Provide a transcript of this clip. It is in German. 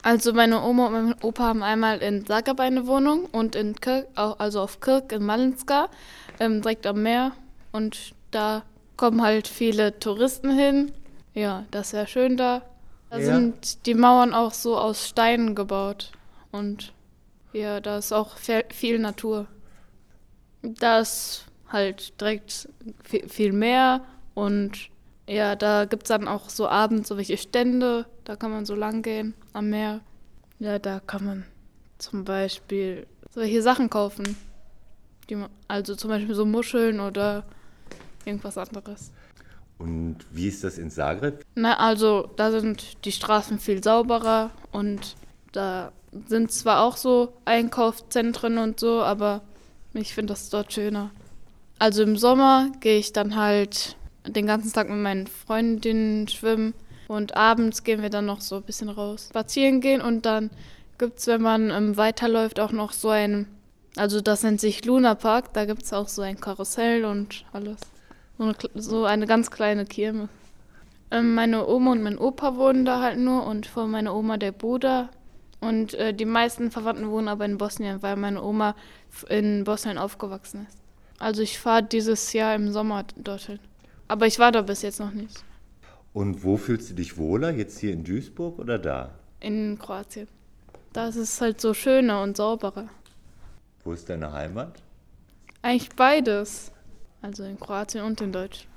Also meine Oma und mein Opa haben einmal in Zagreb eine Wohnung und in Kirk, also auf Kirk in Malinska, direkt am Meer. Und da kommen halt viele Touristen hin. Ja, das ist sehr schön da. Da Ja. sind die Mauern auch so aus Steinen gebaut. Und ja, da ist auch viel Natur. Da ist halt direkt viel Meer und ja, da gibt es dann auch so abends so welche Stände, da kann man so lang gehen am Meer. Ja, da kann man zum Beispiel solche Sachen kaufen. Also zum Beispiel so Muscheln oder irgendwas anderes. Und wie ist das in Zagreb? Na, also da sind die Straßen viel sauberer und da sind zwar auch so Einkaufszentren und so, aber ich finde das dort schöner. Also im Sommer gehe ich dann halt den ganzen Tag mit meinen Freundinnen schwimmen und abends gehen wir dann noch so ein bisschen raus spazieren gehen und dann gibt's, wenn man weiterläuft, auch noch so also das nennt sich Luna Park, da gibt's auch so ein Karussell und alles. So eine ganz kleine Kirmes. Meine Oma und mein Opa wohnen da halt nur und von meiner Oma der Bruder. Und die meisten Verwandten wohnen aber in Bosnien, weil meine Oma in Bosnien aufgewachsen ist. Also ich fahre dieses Jahr im Sommer dorthin. Aber ich war da bis jetzt noch nicht. Und wo fühlst du dich wohler? Jetzt hier in Duisburg oder da? In Kroatien. Da ist es halt so schöner und sauberer. Wo ist deine Heimat? Eigentlich beides. Also in Kroatien und in Deutschland.